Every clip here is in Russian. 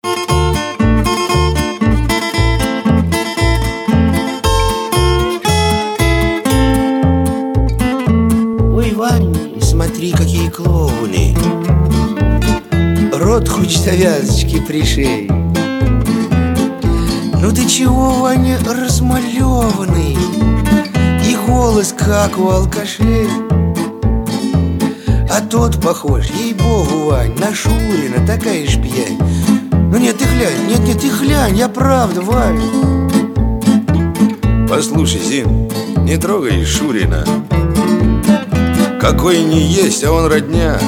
Ой, Вань, смотри, какие клоуны. Рот хоть завязочки пришей. Ну ты чего, Ваня, размалеванный? И голос, как у алкашей. А тот похож, ей-богу, Вань, на Шурина, такая ж пьянь. Ну нет, ты глянь, нет, ты глянь, я правда, Вань. Послушай, Зин, не трогай Шурина. Какой не есть, а он родня.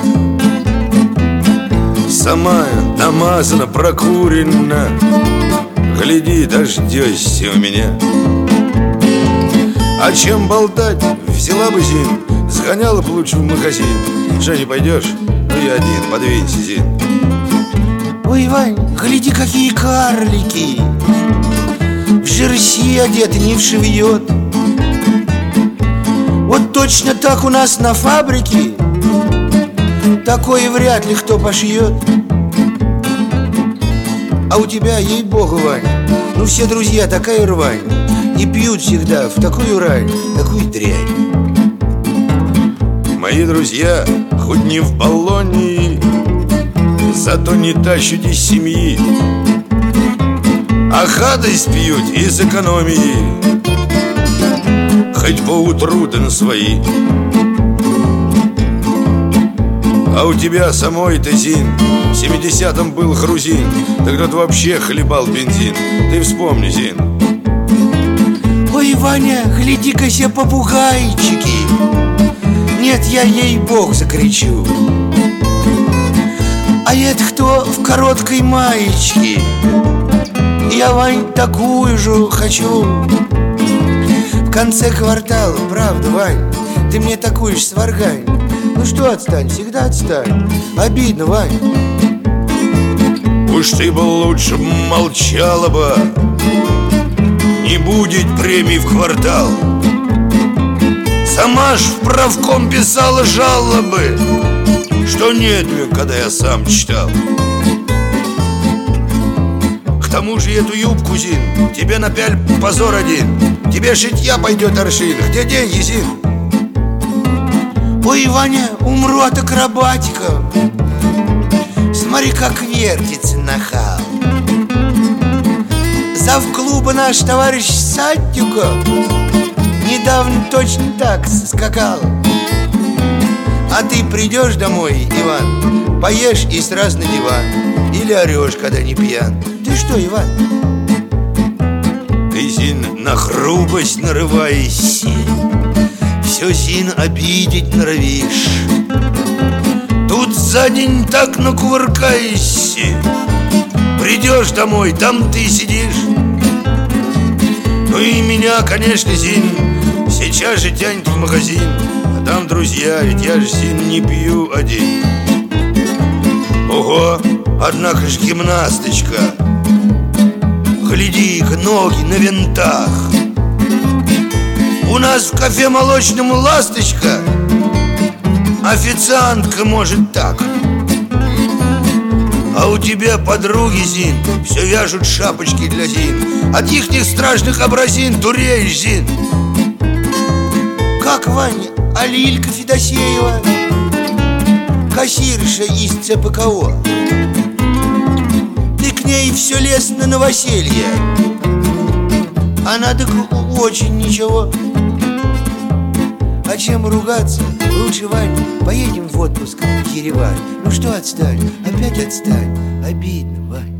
Сама намазана, прокурена. Гляди, дождешься у меня. А чем болтать? Взяла бы, Зин, сгоняла бы лучше в магазин. Что, не пойдешь? Ну я один, подвинься, Зин. Ой, Вань, гляди, какие карлики. В жерси одеты, не вшивьет. Вот точно так у нас на фабрике. Такое вряд ли кто пошьет. А у тебя, ей-богу, Вань, ну все друзья такая рвань. И пьют всегда в такую рань, такую дрянь. Мои друзья, хоть не в баллоне, зато не тащат из семьи, а гадость пьют из экономии, хоть поутру да на свои. А у тебя самой-то, Зин, в 70-м был грузин. Тогда ты вообще хлебал бензин. Ты вспомни, Зин. Ой, Ваня, гляди-ка се попугайчики. Нет, я ей-бог закричу. А это кто в короткой маечке? Я, Вань, такую же хочу. В конце квартала, правда, Вань, ты мне такую же сваргань. Ну что, отстань, всегда отстань. Обидно, Вань. Уж ты бы лучше молчала бы. Не будет премий в квартал. Сама ж в правком писала жалобы, что нет мне, когда я сам читал. К тому же эту юбку, Зин, тебе напяль позор один. Тебе шитья пойдет аршин. Где деньги, Зин? Ой, Ваня, умру от акробатика. Смотри, как вертится нахал. Завклуба наш товарищ Саттюка недавно точно так скакал. А ты придешь домой, Иван, поешь и сразу на диван. Или орешь, когда не пьян. Ты что, Иван? Ты, Зин, на грубость нарываешься. Все, Зин, обидеть норовишь. Тут за день так накувыркаешься. Придешь домой, там ты сидишь. Ну и меня, конечно, Зин, сейчас же тянет в магазин. А там друзья, ведь я же, Зин, не пью один. Ого, однако ж гимнасточка. Гляди-ка, ноги на винтах. У нас в кафе молочном «Ласточка» официантка может так. А у тебя подруги, Зин, все вяжут шапочки для Зин. От ихних страшных образин дуреешь, Зин. Как, Ваня, а Лилька Федосеева, кассирша из ЦПКО. Ты к ней все лез на новоселье. Она так очень ничего. А чем ругаться? Лучше, Вань, поедем в отпуск в Ереван. Ну что, отстань, опять отстань. Обидно, Вань.